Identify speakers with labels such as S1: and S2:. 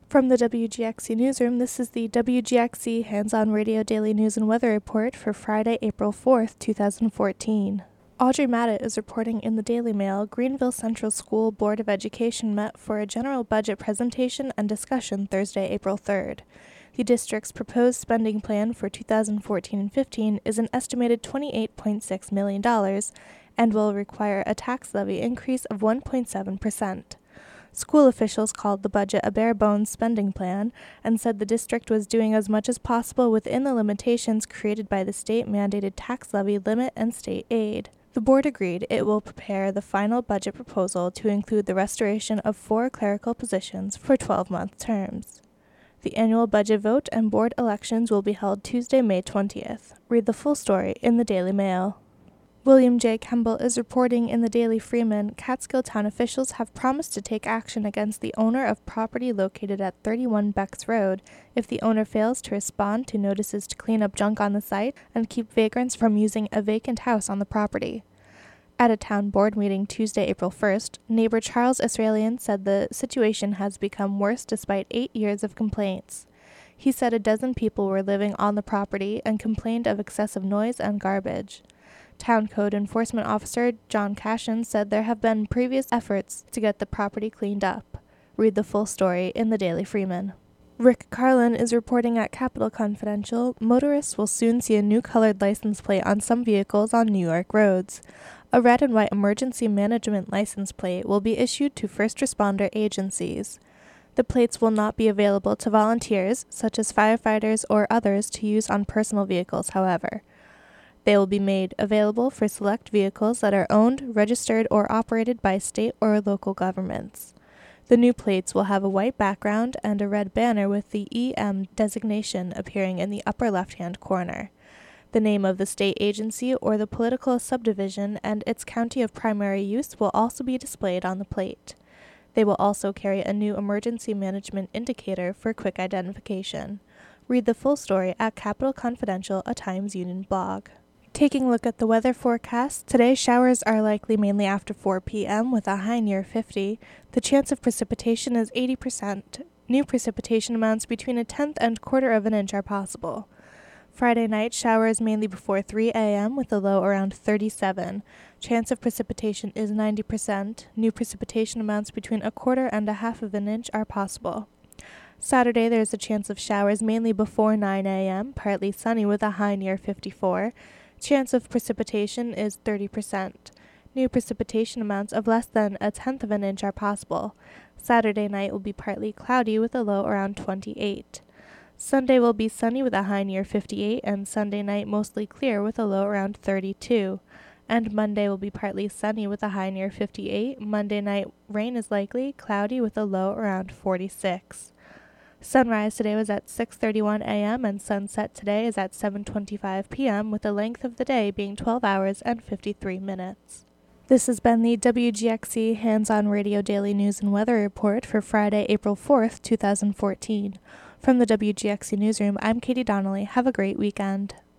S1: From the WGXC Newsroom, this is the WGXC Hands-On Radio Daily News and Weather Report for Friday, April 4th, 2014. Audrey Mattett is reporting in the Daily Mail. Greenville Central School Board of Education met for a general budget presentation and discussion Thursday, April 3rd. The district's proposed spending plan for 2014 and 15 is an estimated $28.6 million and will require a tax levy increase of 1.7%. School officials called the budget a bare-bones spending plan and said the district was doing as much as possible within the limitations created by the state-mandated tax levy limit and state aid. The board agreed it will prepare the final budget proposal to include the restoration of 4 clerical positions for 12-month terms. The annual budget vote and board elections will be held Tuesday, May 20th. Read the full story in the Daily Mail. William J. Kemble is reporting in the Daily Freeman. Catskill Town officials have promised to take action against the owner of property located at 31 Becks Road if the owner fails to respond to notices to clean up junk on the site and keep vagrants from using a vacant house on the property. At a town board meeting Tuesday, April 1st, neighbor Charles Israelian said the situation has become worse despite 8 years of complaints. He said a dozen people were living on the property and complained of excessive noise and garbage. Town Code Enforcement Officer John Cashin said there have been previous efforts to get the property cleaned up. Read the full story in the Daily Freeman. Rick Carlin is reporting at Capital Confidential. Motorists will soon see a new colored license plate on some vehicles on New York roads. A red and white emergency management license plate will be issued to first responder agencies. The plates will not be available to volunteers, such as firefighters or others, to use on personal vehicles, however. They will be made available for select vehicles that are owned, registered, or operated by state or local governments. The new plates will have a white background and a red banner with the EM designation appearing in the upper left-hand corner. The name of the state agency or the political subdivision and its county of primary use will also be displayed on the plate. They will also carry a new emergency management indicator for quick identification. Read the full story at Capital Confidential, a Times Union blog. Taking a look at the weather forecast, today showers are likely mainly after 4 p.m. with a high near 50. The chance of precipitation is 80%. New precipitation amounts between 1/10 and 1/4 of an inch are possible. Friday night, showers mainly before 3 a.m. with a low around 37. Chance of precipitation is 90%. New precipitation amounts between 1/4 and 1/2 of an inch are possible. Saturday, there is a chance of showers mainly before 9 a.m., partly sunny with a high near 54. Chance of precipitation is 30%. New precipitation amounts of less than 1/10 of an inch are possible. Saturday night will be partly cloudy with a low around 28. Sunday will be sunny with a high near 58, and Sunday night mostly clear with a low around 32. And Monday will be partly sunny with a high near 58. Monday night rain is likely, cloudy with a low around 46. Sunrise today was at 6:31 a.m. and sunset today is at 7:25 p.m. with the length of the day being 12 hours and 53 minutes. This has been the WGXC Hands-On Radio Daily News and Weather Report for Friday, April 4th, 2014. From the WGXC Newsroom, I'm Katie Donnelly. Have a great weekend.